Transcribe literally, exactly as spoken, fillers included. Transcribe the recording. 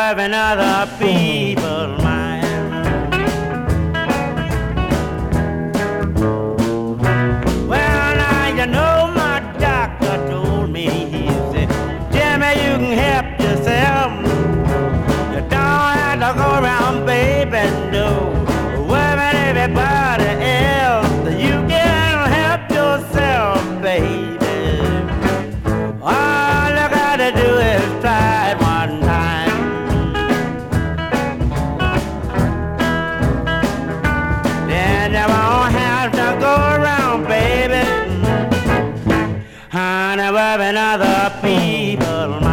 worrying other people's mind. Well, now you know my doctor told me, he said, Jimmy, you can help yourself. You don't have to go around, baby, no, worrying everybody else. You can help yourself, baby. All you gotta do is try it one time. Then you won't have to go around, baby, honey, worrying other people.